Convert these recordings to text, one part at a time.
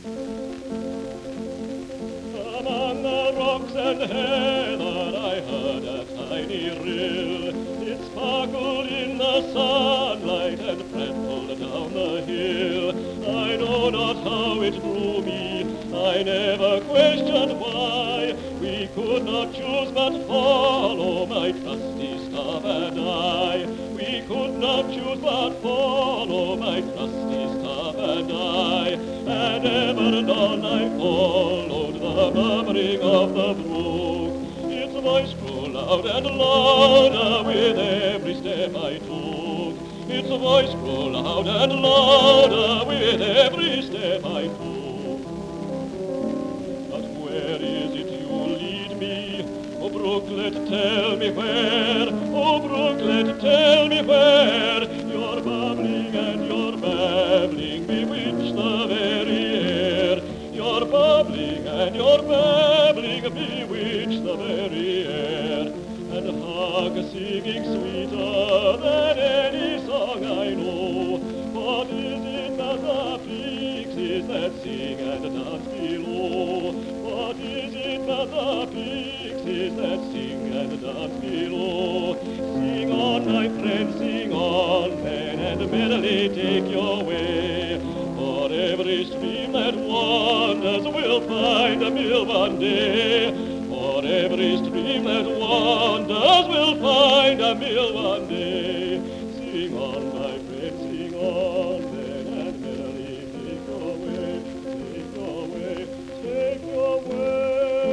Among the rocks and heather I heard a tiny rill. It sparkled in the sunlight and prattled down the hill. I know not how it drew me, I never questioned why. We could not choose but follow my trusty staff and I. We could not choose but follow my trusty staff and I. And ever and on I followed the murmuring of the brook. Its voice grew loud and louder with every step I took. Its voice grew loud and louder with every step I took. But where is it you lead me? Oh, brooklet, tell me where. Oh, brooklet, tell me where. Your bubbling and your babbling bewitch the very air. Your bubbling and your babbling bewitch the very air. And hark, singing sweeter than any song I know. What is it that the pixies that sing and dance below? What is it that the pixies that sing and dance below? Sing on, my friend, sing on, then, and merrily take your way. For every stream that wanders will find a mill one day. For every stream that wanders will find a mill one day. Sing on, my friend, sing on, then, and merrily take your way, take your way, take your way.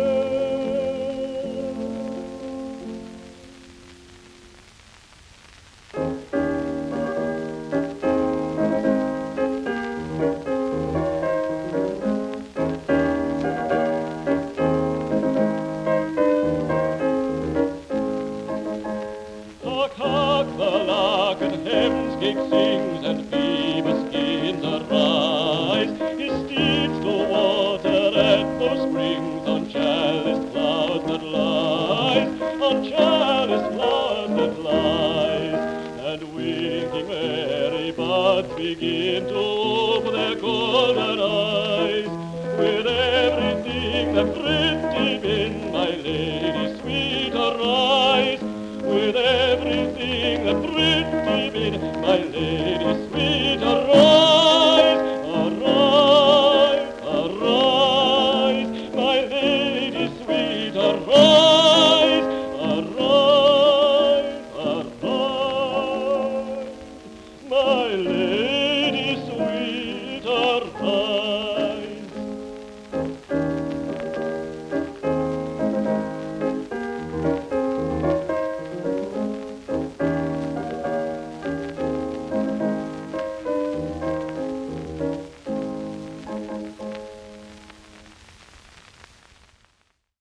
Hark, hark, the lark at heaven's gate sings, and Phoebus begins arise. His steeds go water at those springs on chalice clouds that lies, on chalice clouds that lies. And winking merry buds begin to open their golden eyes. With everything that pretty in my lady's sweet arise. With everything that pretty in my lady's sweet arise. Arise, arise, my lady sweet arise. Arise, arise, my lady sweet arise.